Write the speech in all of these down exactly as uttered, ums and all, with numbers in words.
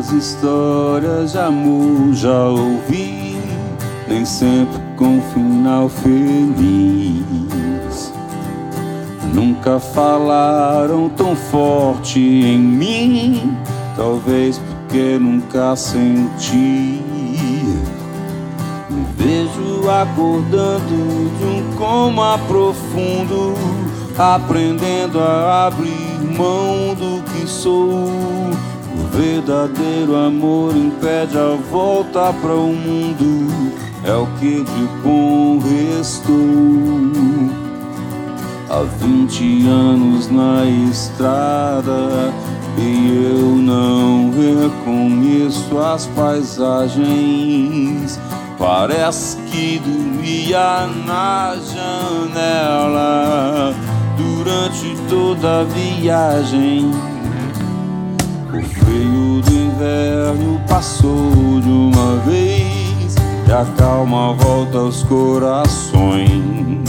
Quantas histórias de amor já ouvi, nem sempre com final feliz. Nunca falaram tão forte em mim, talvez porque nunca senti. Me vejo acordando de um coma profundo, aprendendo a abrir mão do que sou. O verdadeiro amor impede a volta para o mundo, é o que de bom restou. Há vinte anos na estrada e eu não reconheço as paisagens. Parece que dormia na janela durante toda a viagem. O frio do inverno passou de uma vez e a calma volta aos corações.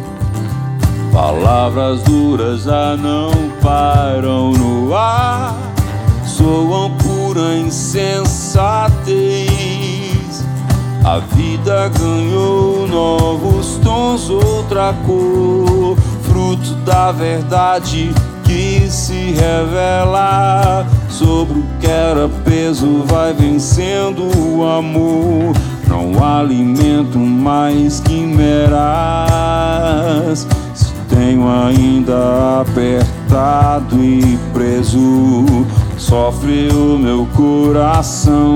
Palavras duras já não param no ar, soam pura insensatez. A vida ganhou novos tons, outra cor, fruto da verdade que se revela. Sobre o que era peso vai vencendo o amor. Não há alimento mais quimeras. Se tenho ainda apertado e preso, sofre o meu coração.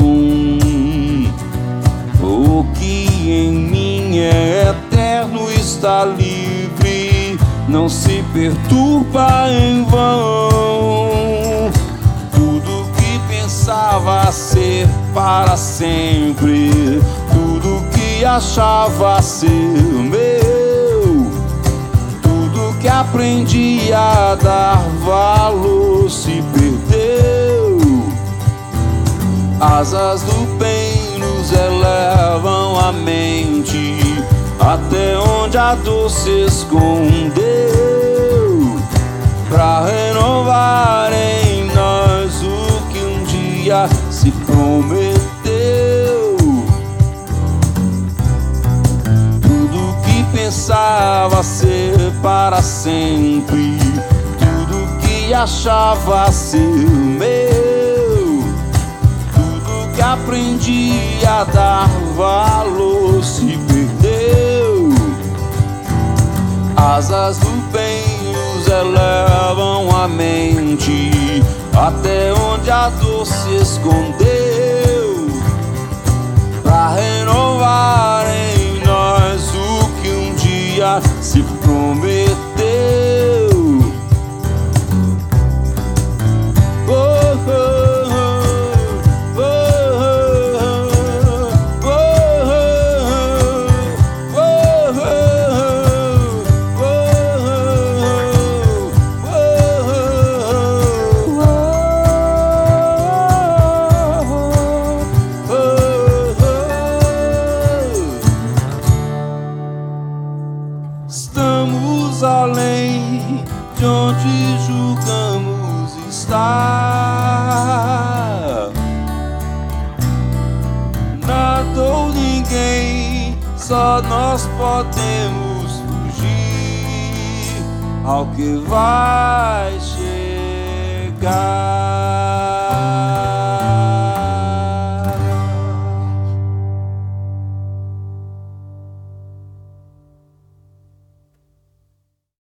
O que em mim é eterno está livre, não se perturba em vão. Tudo que pensava ser para sempre, tudo que achava ser meu, tudo que aprendi a dar valor se perdeu. Asas do bem nos elevam a mente até onde a dor se escondeu, pra renovar em nós o que um dia se prometeu. Tudo que pensava ser para sempre, tudo que achava ser meu, tudo que aprendi a dar valor se perdeu. Asas do bem nos elevam a mente até onde a dor se escondeu, pra renovar em nós o que um dia se prometeu. Oh, oh, oh, oh, oh, estamos além de onde julgamos estar. Nada ou ninguém, só nós podemos fugir ao que vai chegar.